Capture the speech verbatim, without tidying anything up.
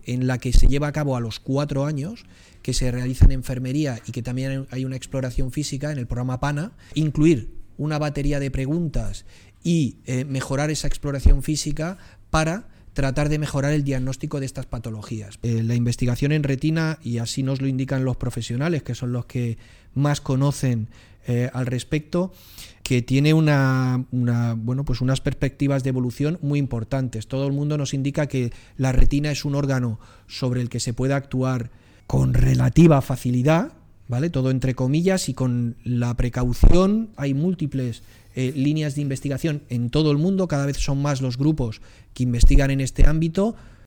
en la que se lleva a cabo a los cuatro años, que se realiza en enfermería y que también hay una exploración física en el programa PANA, incluir una batería de preguntas y eh, mejorar esa exploración física para tratar de mejorar el diagnóstico de estas patologías. Eh, la investigación en retina, y así nos lo indican los profesionales, que son los que más conocen eh, al respecto, que tiene una, una, bueno, pues unas perspectivas de evolución muy importantes. Todo el mundo nos indica que la retina es un órgano sobre el que se puede actuar con relativa facilidad, ¿vale? Todo entre comillas y con la precaución. Hay múltiples eh, líneas de investigación en todo el mundo, cada vez son más los grupos que investigan en este ámbito.